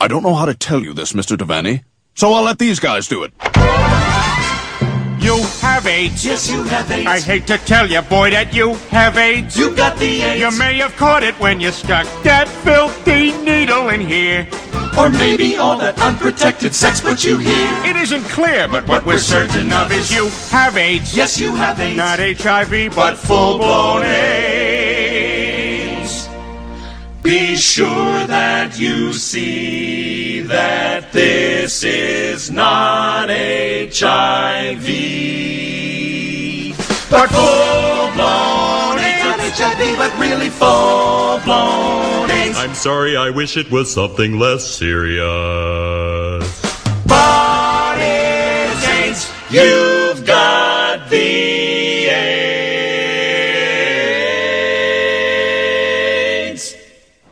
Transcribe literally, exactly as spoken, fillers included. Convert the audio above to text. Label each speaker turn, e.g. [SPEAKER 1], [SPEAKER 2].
[SPEAKER 1] I don't know how to tell you this, Mister Devaney, so I'll let these guys do it.
[SPEAKER 2] You have AIDS.
[SPEAKER 3] Yes, you have AIDS.
[SPEAKER 2] I hate to tell you, boy, that you have AIDS.
[SPEAKER 3] You got the AIDS.
[SPEAKER 2] You may have caught it when you stuck that filthy needle in here.
[SPEAKER 3] Or maybe all that unprotected sex put you here.
[SPEAKER 2] It isn't clear, but what we're certain of is you have AIDS.
[SPEAKER 3] Yes, you have AIDS.
[SPEAKER 2] Not H I V, but full-blown AIDS.
[SPEAKER 3] Be sure that you see that this is not H I V, but full-blown AIDS. Not H I V, but really full-blown AIDS.
[SPEAKER 4] I'm sorry, I wish it was something less serious.
[SPEAKER 3] But it's AIDS. You